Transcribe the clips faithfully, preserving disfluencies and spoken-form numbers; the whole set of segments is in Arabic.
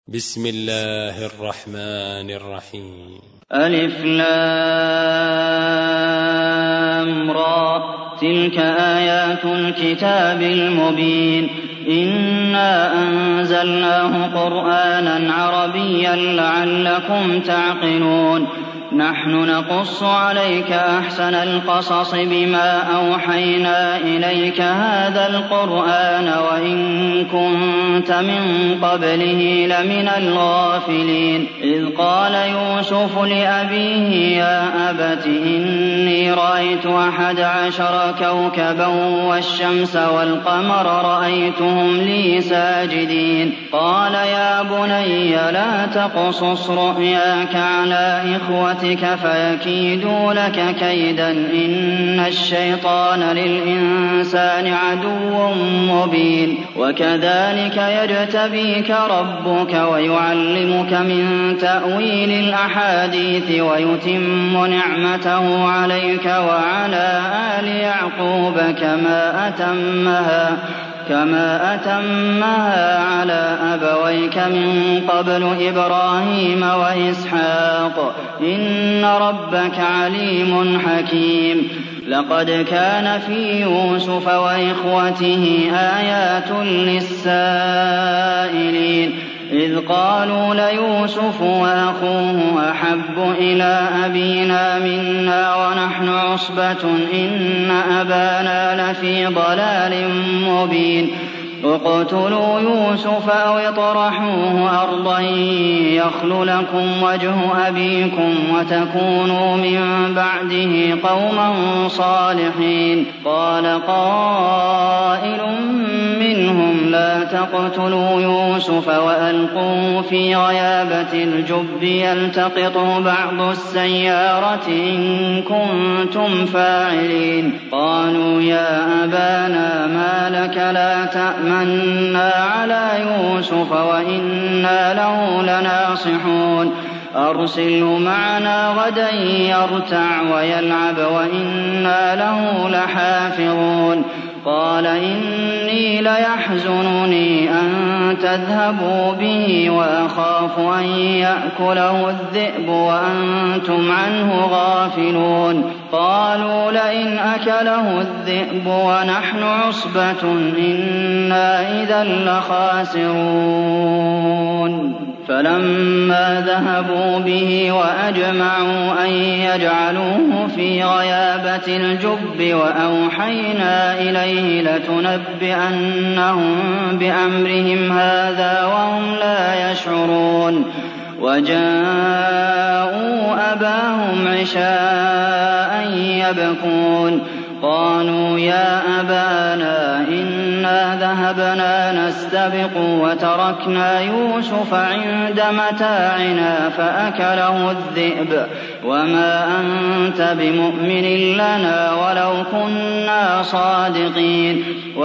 بسم الله الرحمن الرحيم. ألف لام را تلك آيات الكتاب المبين إنا أنزلناه قرآنا عربيا لعلكم تعقلون نحن نقص عليك أحسن القصص بما أوحينا إليك هذا القرآن وإن كنت من قبله لمن الغافلين إذ قال يوسف لأبيه يا أبت إني رأيت أحد عشر كوكبا والشمس والقمر رأيتهم لي ساجدين قال يا بني لا تقصص رؤياك على إخوتك فيكيدوا لك كيدا إن الشيطان للإنسان عدو مبين وكذلك يجتبيك ربك ويعلمك من تأويل الأحاديث ويتم نعمته عليك وعلى آل يعقوب كما أتمها كما أتمها على أبويك من قبل إبراهيم وإسحاق إن ربك عليم حكيم لقد كان في يوسف وإخوته آيات للسائلين إذ قالوا ليوسف وأخوه أحب إلى أبينا منا ونحن عصبة إن أبانا لفي ضلال مبين اقتلوا يوسف أو اطرحوه أرضا يخل لكم وجه أبيكم وتكونوا من بعده قوما صالحين قال قائل منهم لا تقتلوا يوسف وألقوه في غيابة الجب يلتقطه بعض السيارة إن كنتم فاعلين قالوا يا أبانا ما لك لا تأمنا على يوسف وإنا له لناصحون أرسله معنا غدا يرتع ويلعب وإنا له لحافظون قال إني ليحزنني أن تذهبوا به وأخاف أن يأكله الذئب وأنتم عنه غافلون قالوا لئن أكله الذئب ونحن عصبة إنا إذا لخاسرون فلما ذهبوا به وأجمعوا أن يجعلوه في غيابة الجب وأوحينا إليه لتنبئنهم بأمرهم هذا وهم لا يشعرون وجاءوا أباهم عشاء يبكون قالوا يا أبانا إنا ذهبنا نستبق وتركنا يوسف عند متاعنا فأكله الذئب وما أنت بمؤمن لنا ولو كنا صادقين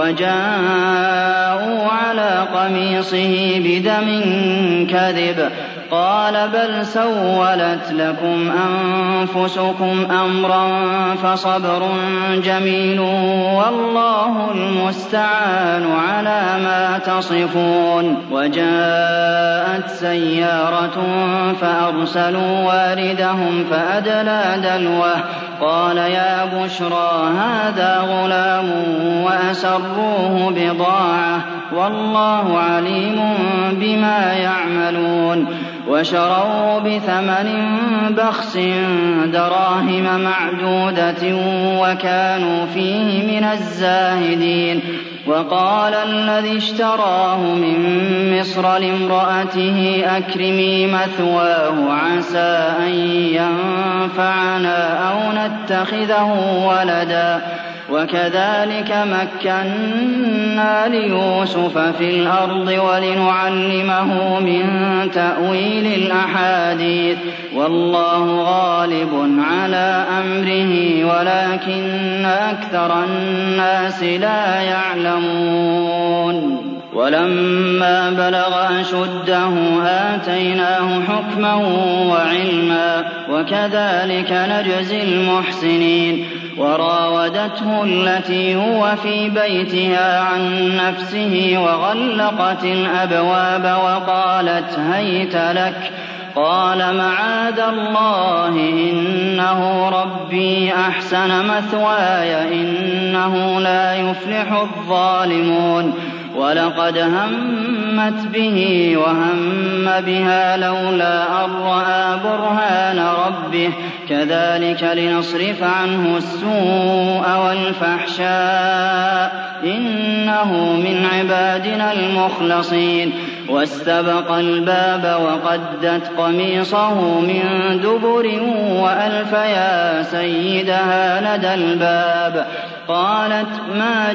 وجاءوا على قميصه بدم كذب قال بل سولت لكم أنفسكم أمرا فصبر جميل والله المستعان على ما تصفون وجاءت سيارة فأرسلوا واردهم فأدلى دلوه قال يا بشرى هذا غلام وأسروه بضاعة والله عليم بما يعملون وشروا بثمن بخس دراهم معدودة وكانوا فيه من الزاهدين وقال الذي اشتراه من مصر لامرأته أكرمي مثواه عسى أن ينفعنا أو نتخذه ولدا وكذلك مكنا ليوسف في الأرض ولنعلمه من تأويل الأحاديث والله غالب على أمره ولكن أكثر الناس لا يعلمون ولما بلغ أشده آتيناه حكما وعلما وكذلك نجزي المحسنين وراودته التي هو في بيتها عن نفسه وغلقت الأبواب وقالت هيت لك. قال معاذ الله إنه ربي أحسن مثواي إنه لا يفلح الظالمون. ولقد همت به وهم بها لولا أن رأى برهان ربه كذلك لنصرف عنه السوء والفحشاء إنه من عبادنا المخلصين. واستبق الباب وقدت قميصه من دبر وألف يا سيدها لدى الباب. قالت ما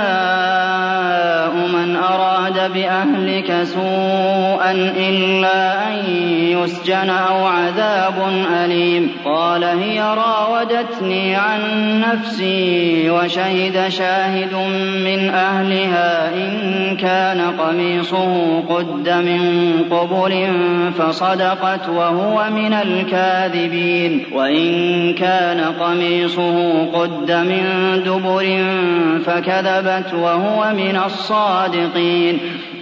جزاء من أراد بأهلك سوءا إلا أن يسجن أو عذاب أليم. قال هي راودتني عن نفسي وشهد شاهد من أهلها إن كان قميصه قد من قبل فصدقت وهو من الكاذبين وإن كان قميصه قد من دبر فكذبت وهو من الصادقين.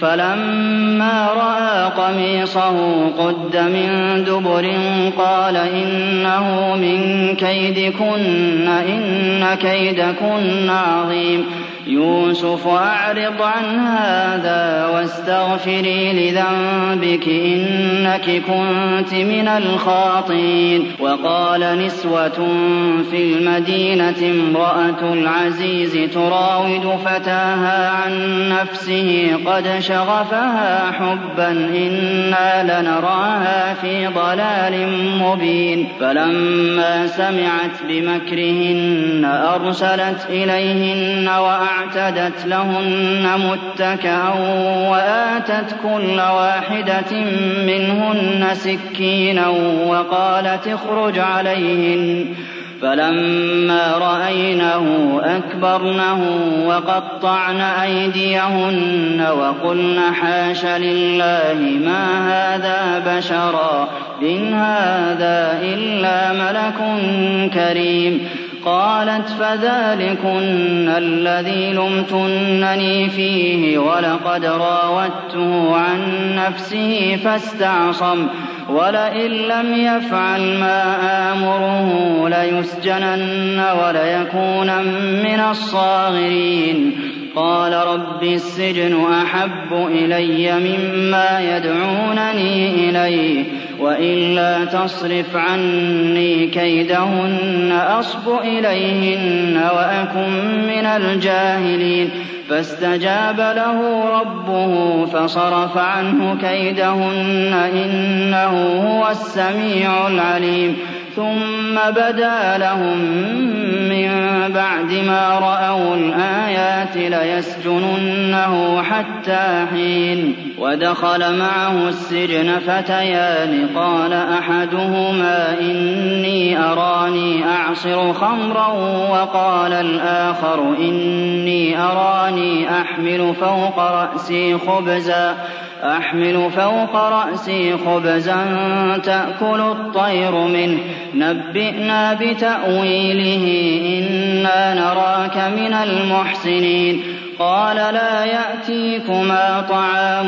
فلما رأى قميصه قد من دبر قال إنه من كيدكن إن كيدكن عظيم. يوسف أعرض عن هذا واستغفري لذنبك إنك كنت من الخاطئين. وقال نسوة في المدينة امرأة العزيز تراود فتاها عن نفسه قد شغفها حبا إنا لنراها في ضلال مبين. فلما سمعت بمكرهن أرسلت إليهن وأعتدت لهن متكئا وآتت كل واحدة منهن سكينا وقالت اخرج عليهن. فلما رأينه أكبرنه وقطعن أيديهن وقلن حاش لله ما هذا بشرا إن هذا إلا ملك كريم. قالت فذلكن الذي لمتنني فيه ولقد راودته عن نفسه فاستعصم ولئن لم يفعل ما آمره ليسجنن وليكون من الصاغرين. قال رب السجن أحب إلي مما يدعونني إليه وإلا تصرف عني كيدهن أصب إليهن وأكن من الجاهلين. فاستجاب له ربه فصرف عنه كيدهن إنه هو السميع العليم. ثم بدا لهم من بعد ما رأوا الآيات ليسجننه حتى حين. ودخل معه السجن فتيان قال أحدهما إني أراني أعصر خمرا وقال الآخر إني أراني أحمل فوق رأسي خبزا أحمل فوق رأسي خبزا تأكل الطير منه نبئنا بتأويله إنا نراك من المحسنين. قال لا يأتيكما طعام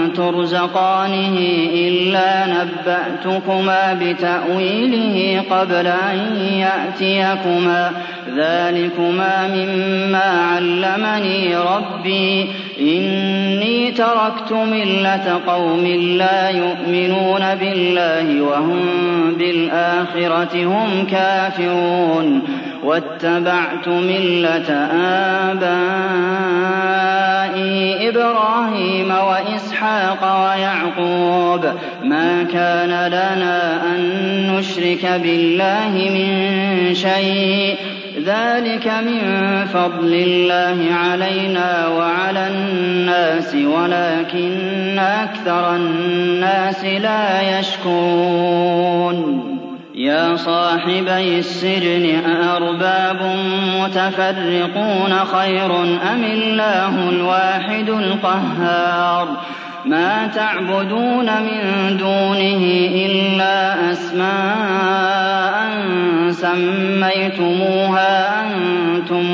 ترزقانه إلا نبأتكما بتأويله قبل أن يأتيكما ذلكما مما علمني ربي إني تركت ملة قوم لا يؤمنون بالله وهم بالآخرة هم كافرون واتبعت ملة آبائي إبراهيم وإسحاق ويعقوب ما كان لنا أن نشرك بالله من شيء ذلك من فضل الله علينا وعلى الناس ولكن أكثر الناس لا يشكرون. يا صاحبي السجن أأرباب متفرقون خير أم الله الواحد القهار ما تعبدون من دونه إلا أسماء سميتموها أنتم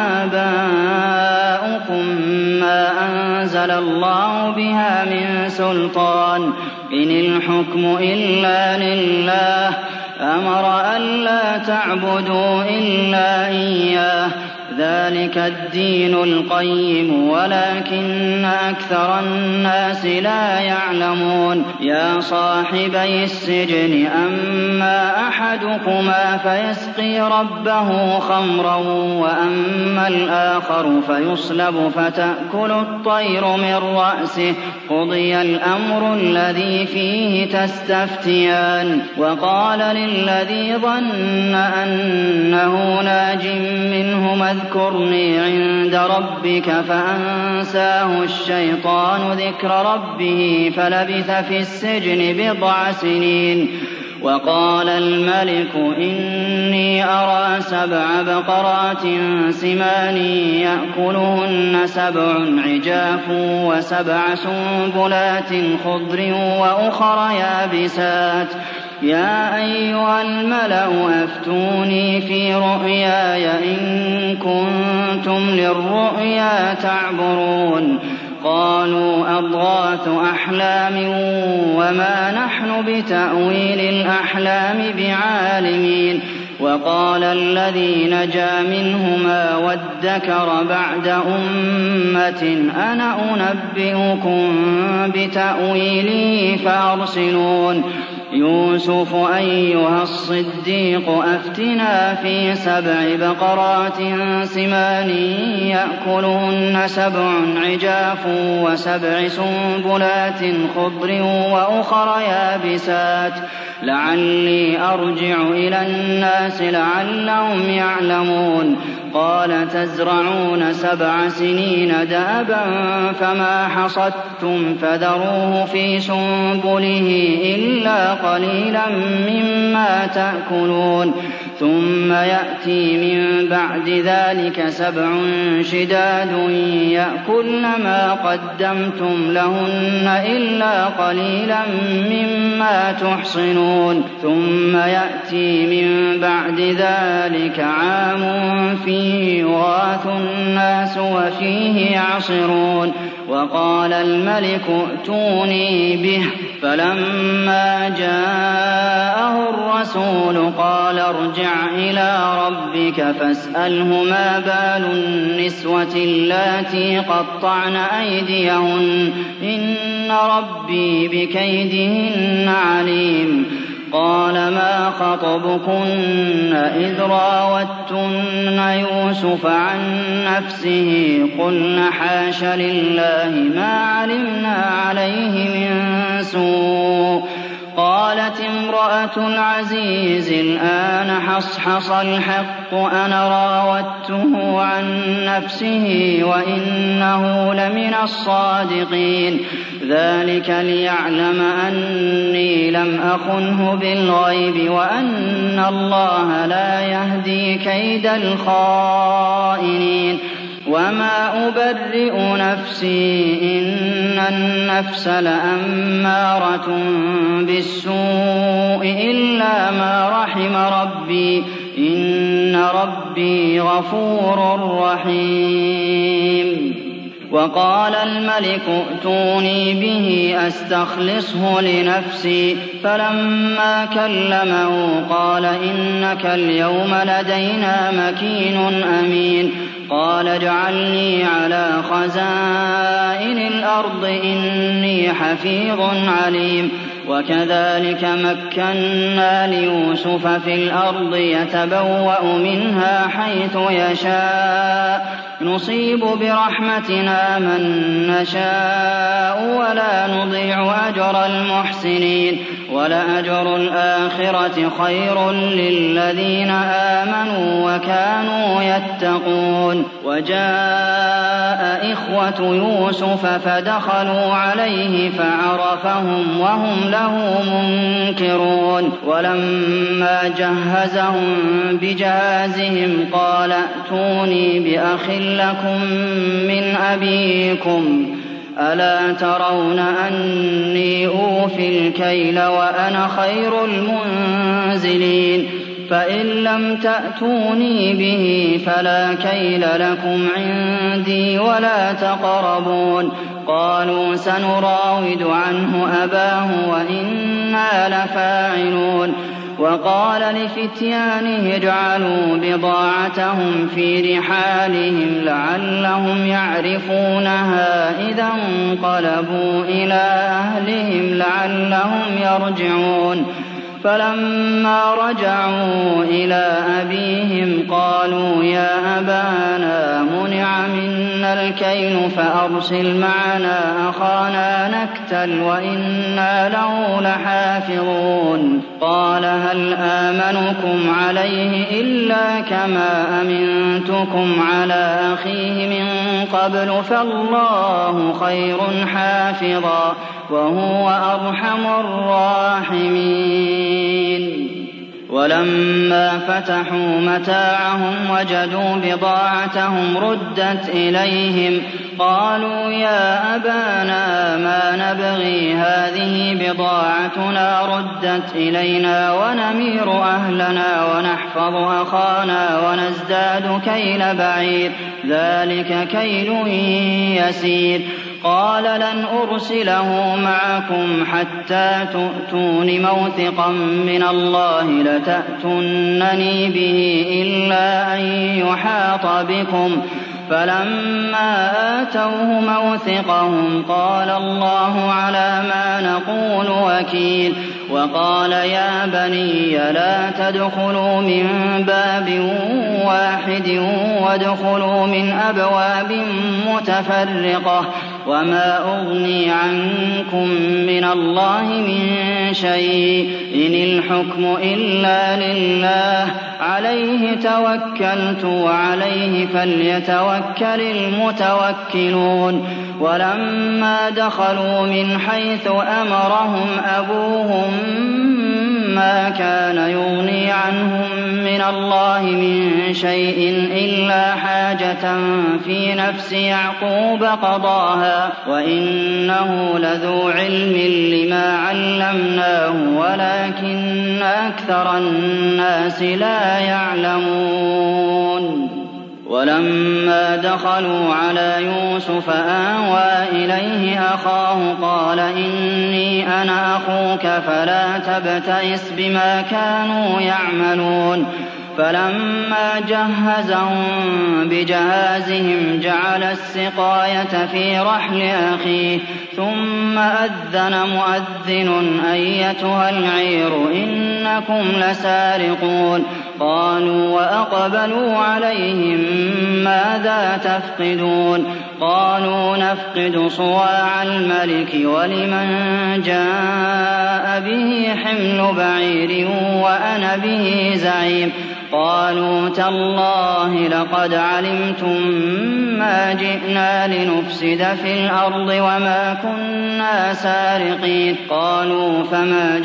وآباؤكم ما أنزل الله بها من سلطان إن الحكم إلا لله أمر ألا تعبدوا إلا إياه ذلك الدين القيم ولكن أكثر الناس لا يعلمون يا صاحبي السجن أما أحدكما فيسقي ربه خمرا وأما الآخر فيصلب فتأكل الطير من رأسه قضي الأمر الذي فيه تستفتيان وقال للذي ظن أنه ناج منهما اذكرني عند ربك فأنساه الشيطان ذكر ربه فلبث في السجن بضع سنين وقال الملك إني أرى سبع بقرات سمان يأكلهن سبع عجاف وسبع سنبلات خضر وأخر يابسات يا أيها الملأ أفتوني في رؤياي إن كنتم للرؤيا تعبرون قالوا أضغاث أحلام وما نحن بتأويل الأحلام بعالمين وقال الذي نجا منهما وادكر بعد أمة أنا أنبئكم بتأويله فأرسلون يوسف أيها الصديق أفتنا في سبع بقرات سمان يأكلهن سبع عجاف وسبع سنبلات خضر وأخر يابسات لعلي أرجع إلى الناس لعلهم يعلمون قال تزرعون سبع سنين دابا فما حصدتم فذروه في سنبله إلا قليلا مما تأكلون ثم يأتي من بعد ذلك سبع شداد يأكلن ما قدمتم لهن إلا قليلا مما تحصنون ثم يأتي من بعد ذلك عام فيه يغاث الناس وفيه يعصرون وقال الملك ائتوني به فلما جاءه الرسول قال ارجع إلى ربك فاسأله ما بال النسوة اللاتي قطعن أيديهن إن ربي بكيدهن عليم قال ما خطبكن إذ راوتن يوسف عن نفسه قلن حاش لله ما علمنا عليه من سوء قالت امرأة العزيز الآن حصحص الحق أنا راودته عن نفسه وإنه لمن الصادقين ذلك ليعلم أني لم أخنه بالغيب وأن الله لا يهدي كيد الخائنين وما أبرئ نفسي إن النفس لأمارة بالسوء إلا ما رحم ربي إن ربي غفور رحيم وقال الملك ائتوني به أستخلصه لنفسي فلما كلمه قال إنك اليوم لدينا مكين أمين قال اجعلني على خزائن الأرض إني حفيظ عليم وكذلك مكنا ليوسف في الأرض يتبوأ منها حيث يشاء نصيب برحمتنا من نشاء ولا نضيع أجر المحسنين ولأجر الآخرة خير للذين آمنوا وكانوا يتقون وجاء إخوة يوسف فدخلوا عليه فعرفهم وهم له منكرون ولما جهزهم بجهازهم قال ائتوني بأخ لكم من أبيكم ألا ترون أني أوفي الكيل وأنا خير المنزلين فإن لم تأتوني به فلا كيل لكم عندي ولا تقربون قالوا سنراود عنه أباه وإنا لفاعلون وقال لفتيانه اجعلوا بضاعتهم في رحالهم لعلهم يعرفونها إذا انقلبوا إلى أهلهم لعلهم يرجعون فلما رجعوا إلى أبيهم قالوا يا أبانا منع منا الكيل فأرسل معنا أخانا نكتل وإنا له لحافظون قال هل آمنكم عليه إلا كما أمنتكم على أخيه من قبل فالله خير حافظا وهو أرحم الراحمين ولما فتحوا متاعهم وجدوا بضاعتهم ردت إليهم قالوا يا أبانا ما نبغي هذه بضاعتنا ردت إلينا ونمير أهلنا ونحفظ أخانا ونزداد كيل بعير ذلك كيل يسير قال لن أرسله معكم حتى تؤتون موثقا من الله لتأتونني به إلا أن يحاط بكم فلما آتوه موثقهم قال الله على ما نقول وكيل وقال يا بني لا تدخلوا من باب واحد وادخلوا من أبواب متفرقة وما أغني عنكم من الله من شيء إن الحكم إلا لله عليه توكلت وعليه فليتوكل المتوكلون ولما دخلوا من حيث أمرهم أبوهم ما كان يغني عنهم من الله من شيء إلا حاجة في نفس يعقوب قضاها وإنه لذو علم لما علمناه ولكن أكثر الناس لا يعلمون ولما دخلوا على يوسف آوى إليه أخاه قال إني أنا أخوك فلا تبتئس بما كانوا يعملون فلما جهزهم بجهازهم جعل السقاية في رحل أخيه ثم أذن مؤذن أيتها العير إنكم لسارقون قالوا وأقبلوا عليهم ماذا تفقدون قالوا نفقد صواع الملك ولمن جاء به حمل بعير وأنا به زعيم قالوا تالله لقد علمتم ما جئنا لنفسد في الأرض وما كنا سارقين قالوا فما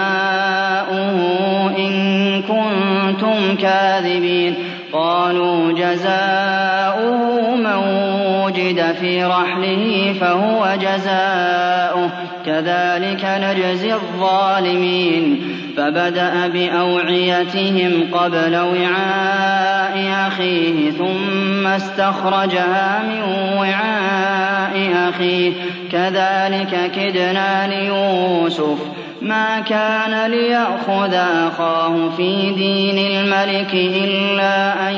جزاؤه إن كنتم كاذبين قالوا جزاؤه من وجد في رحله فهو جزاؤه كذلك نجزي الظالمين فبدأ بأوعيتهم قبل وعاء أخيه ثم استخرجها من وعاء أخيه كذلك كدنا ليوسف ما كان ليأخذ أخاه في دين الملك إلا أن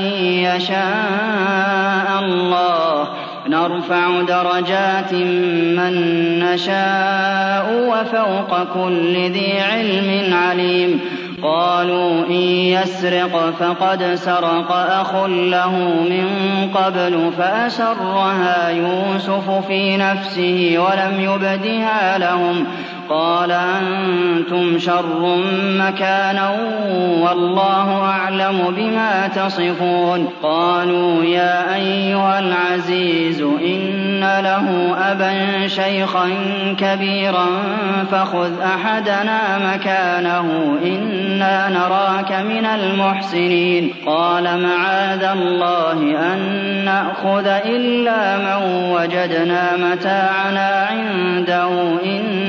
يشاء الله نرفع درجات من نشاء وفوق كل ذي علم عليم قالوا إن يسرق فقد سرق أخ له من قبل فأسرها يوسف في نفسه ولم يبدها لهم قال أنتم شر مكانا والله أعلم بما تصفون قالوا يا أيها العزيز إن له أبا شيخا كبيرا فخذ أحدنا مكانه إنا نراك من المحسنين قال معاذ الله أن نأخذ إلا من وجدنا متاعنا عنده إنا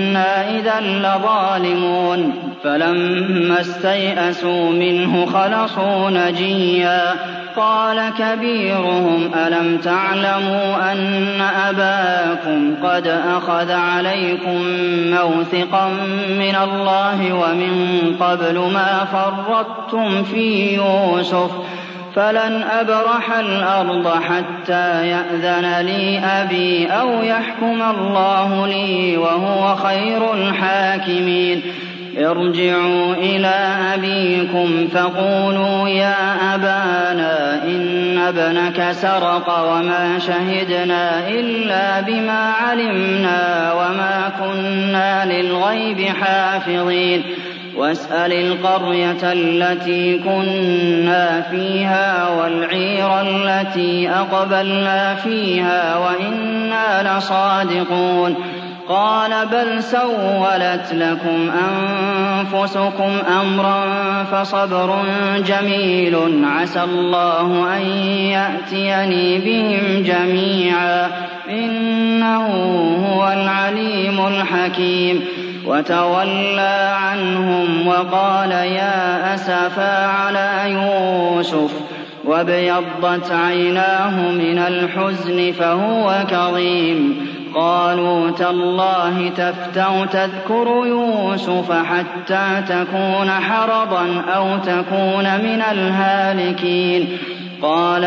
إِذًا لَّظَالِمُونَ فَلَمَّا اسْتَيْأَسُوا مِنْهُ خَلَصُوا نَجِيًّا قَالَ كَبِيرُهُمْ أَلَمْ تَعْلَمُوا أَنَّ أَبَاكُمْ قَدْ أَخَذَ عَلَيْكُم مَّوْثِقًا مِّنَ اللَّهِ وَمِن قَبْلُ مَا فَرَّطتُمْ فِي يُوسُفَ فَلَنْ أَبْرَحَ الْأَرْضَ حَتَّىٰ يَأْذَنَ لِي أَبِي أَوْ يَحْكُمَ اللَّهُ لِي وَهُوَ خَيْرُ الْحَاكِمِينَ ارْجِعُوا إِلَىٰ أَبِيكُمْ فَقُولُوا يَا أَبَانَا إِنَّ ابْنَكَ سَرَقَ وَمَا شَهِدْنَا إِلَّا بِمَا عَلِمْنَا وَمَا كُنَّا لِلْغَيْبِ حَافِظِينَ وَاسْأَلِ الْقَرْيَةَ الَّتِي كُنَّا فِيهَا وَالْعِيرَ الَّتِي أَقْبَلْنَا فِيهَا وَإِنَّا لَصَادِقُونَ قَالَ بَلْ سَوَّلَتْ لَكُمْ أَنفُسُكُمْ أَمْرًا فَصَبْرٌ جَمِيلٌ عَسَى اللَّهُ أَن يَأْتِيَنِي بِهِمْ جَمِيعًا إِنَّهُ هُوَ الْعَلِيمُ الْحَكِيمُ وَتَوَلَّىٰ عَنْهُمْ وَقَالَ يَا أَسَفَىٰ عَلَىٰ يُوسُفَ وَابْيَضَّتْ عَيْنَاهُ مِنَ الْحُزْنِ فَهُوَ كَظِيمٌ قَالُوا تَاللَّهِ تَفْتَأُ تَذْكُرُ يُوسُفَ حَتَّىٰ تَكُونَ حَرَضًا أَوْ تَكُونَ مِنَ الْهَالِكِينَ قَالَ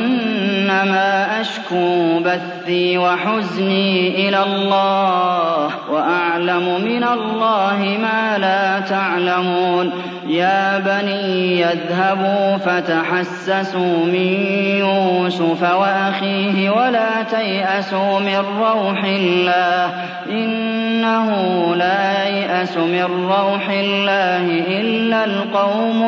إِنَّمَا أَشْكُو بَثِّي وَحُزْنِي إِلَى اللَّهِ وَأَعْلَمُ مِنَ اللَّهِ مَا لَا تَعْلَمُونَ يَا بَنِيَّ اذْهَبُوا فَتَحَسَّسُوا مِن يُوسُفَ وَأَخِيهِ وَلَا تَيْأَسُوا مِن رَّوْحِ اللَّهِ ۖ إِنَّهُ لَا يَيْأَسُ مِن رَّوْحِ اللَّهِ إِلَّا الْقَوْمُ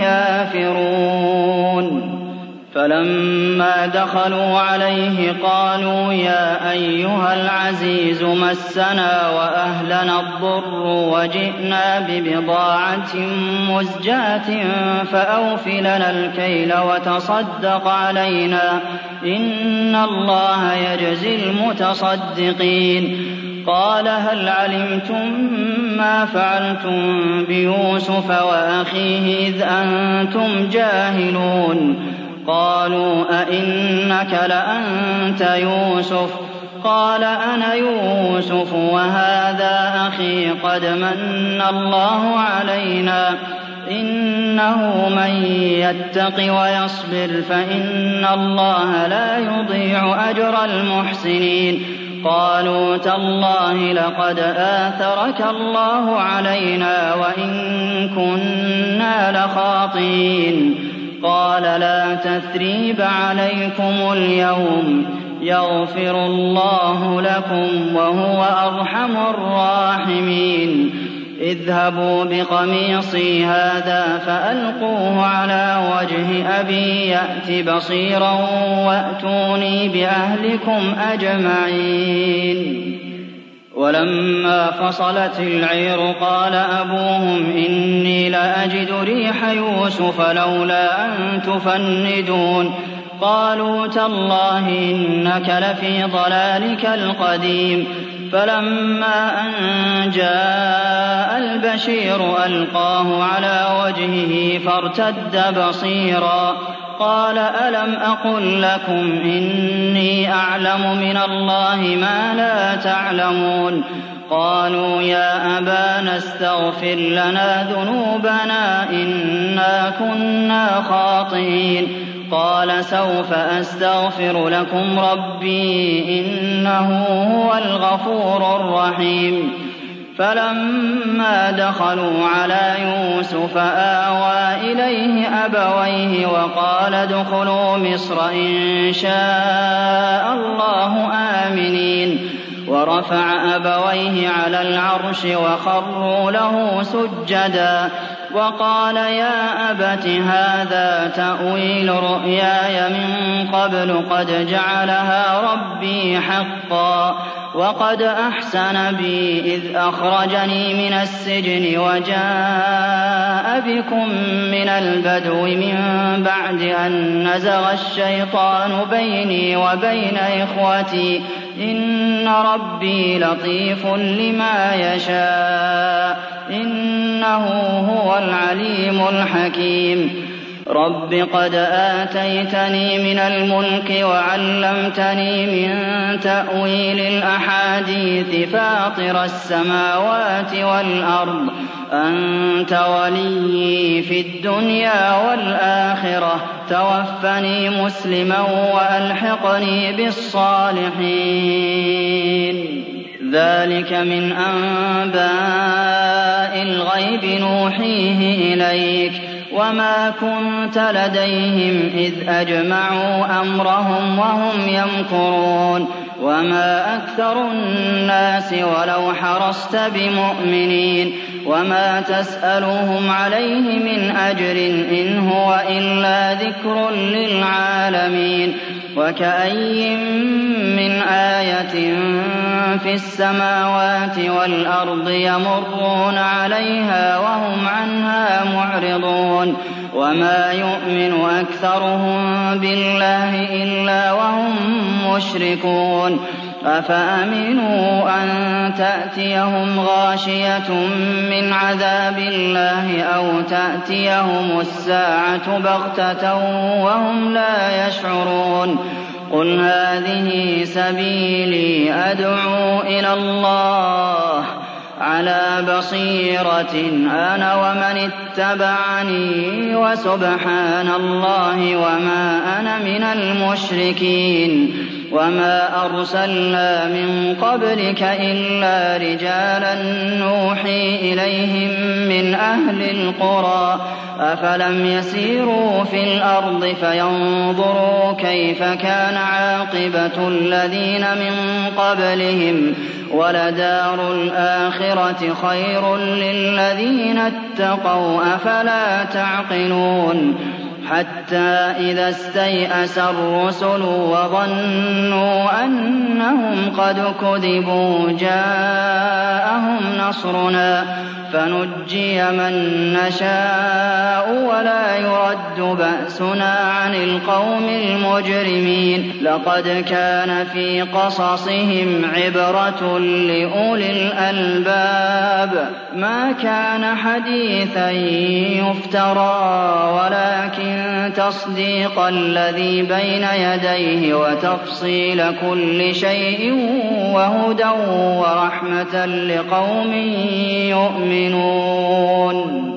الْكَافِرُونَ فَلَمَّا دَخَلُوا عَلَيْهِ قَالُوا يَا أَيُّهَا الْعَزِيزُ مَسَّنَا وَأَهْلَنَا الضُّرُّ وَجِئْنَا بِبِضَاعَةٍ مُّزْجَاةٍ فَأَوْفِ لَنَا الْكَيْلَ وَتَصَدَّقْ عَلَيْنَا ۖ إِنَّ اللَّهَ يَجْزِي الْمُتَصَدِّقِينَ قَالَ هَلْ عَلِمْتُم مَّا فَعَلْتُم بِيُوسُفَ وَأَخِيهِ إِذْ أَنتُمْ جَاهِلُونَ قَالُوا أَإِنَّكَ لَأَنتَ يُوسُفُ قَالَ أَنَا يُوسُفُ وَهَٰذَا أَخِي قَدْ مَنَّ اللَّهُ عَلَيْنَا ۖ إِنَّهُ مَن يَتَّقِ وَيَصْبِرْ فَإِنَّ اللَّهَ لَا يُضِيعُ أَجْرَ الْمُحْسِنِينَ قَالُوا تَاللَّهِ لَقَدْ آثَرَكَ اللَّهُ عَلَيْنَا وَإِن كُنَّا لَخَاطِئِينَ قَالَ لَا تَثْرِيبَ عَلَيْكُمُ الْيَوْمَ يَغْفِرُ اللَّهُ لَكُمْ وَهُوَ أَرْحَمُ الرَّاحِمِينَ اذْهَبُوا بِقَمِيصِي هَٰذَا فَأَلْقُوهُ عَلَىٰ وَجْهِ أَبِي يَأْتِ بَصِيرًا وَأْتُونِي بِأَهْلِكُمْ أَجْمَعِينَ وَلَمَّا فَصَلَتِ الْعِيرُ قَالَ أَبُوهُمْ إِنِّي لَأَجِدُ رِيحَ يُوسُفَ لَوْلَا أَن تُفَنِّدُونِ قَالُوا تَاللَّهِ إِنَّكَ لَفِي ضَلَالِكَ الْقَدِيمِ فَلَمَّا أَن جَاءَ الْبَشِيرُ أَلْقَاهُ عَلَىٰ وَجْهِهِ فَارْتَدَّ بَصِيرًا قَالَ أَلَمْ أَقُل لَّكُمْ إِنِّي أَعْلَمُ مِنَ اللَّهِ مَا لَا تَعْلَمُونَ قَالُوا يَا أَبَانَا اسْتَغْفِرْ لَنَا ذُنُوبَنَا إِنَّا كُنَّا خَاطِئِينَ قَالَ سَوْفَ أَسْتَغْفِرُ لَكُمْ رَبِّي إِنَّهُ هُوَ الْغَفُورُ الرَّحِيمُ فَلَمَّا دَخَلُوا عَلَىٰ يُوسُفَ آوَىٰ إِلَيْهِ أَبَوَيْهِ وَقَالَ ادْخُلُوا مِصْرَ إِن شَاءَ اللَّهُ آمِنِينَ وَرَفَعَ أَبَوَيْهِ عَلَى الْعَرْشِ وَخَرُّوا لَهُ سُجَّدًا وَقَالَ يَا أَبَتِ هَٰذَا تَأْوِيلُ رُؤْيَايَ مِن قَبْلُ قَدْ جَعَلَهَا رَبِّي حَقًّا وَقَدْ أَحْسَنَ بِي إِذْ أَخْرَجَنِي مِنَ السِّجْنِ وَجَاءَ بِكُم مِّنَ الْبَدْوِ مِن بَعْدِ أَن نَّزَغَ الشَّيْطَانُ بَيْنِي وَبَيْنَ إِخْوَتِي إن ربي لطيف لما يشاء إنه هو العليم الحكيم رب قد آتيتني من الملك وعلمتني من تأويل الأحاديث فاطر السماوات والأرض أنت وليي في الدنيا والآخرة توفني مسلما وألحقني بالصالحين ذلك من أنباء الغيب نوحيه إليك وما كنت لديهم إذ أجمعوا أمرهم وهم يمكرون وما أكثر الناس ولو حرصت بمؤمنين وما تسألهم عليه من أجر إن هو إلا ذكر للعالمين وكأي من آية في السماوات والأرض يمرون عليها وهم عنها معرضون وما يؤمن أكثرهم بالله إلا وهم مشركون أفأمنوا أن تأتيهم غاشية من عذاب الله أو تأتيهم الساعة بغتة وهم لا يشعرون قل هذه سبيلي أدعو إلى الله على بصيرة أنا ومن اتبعني وسبحان الله وما أنا من المشركين وما أرسلنا من قبلك إلا رجالا نوحي إليهم من أهل القرى أفلم يسيروا في الأرض فينظروا كيف كان عاقبة الذين من قبلهم ولدار الآخرة خير للذين اتقوا أفلا تعقلون حتى إذا استيأس الرسل وظنوا أنهم قد كذبوا جاءهم نصرنا فنجي من نشاء ولا يرد بأسنا عن القوم المجرمين لقد كان في قصصهم عبرة لأولي الألباب ما كان حديثا يفترى ولكن تصديق الذي بين يديه وتفصيل كل شيء وهدى ورحمة لقوم يؤمنون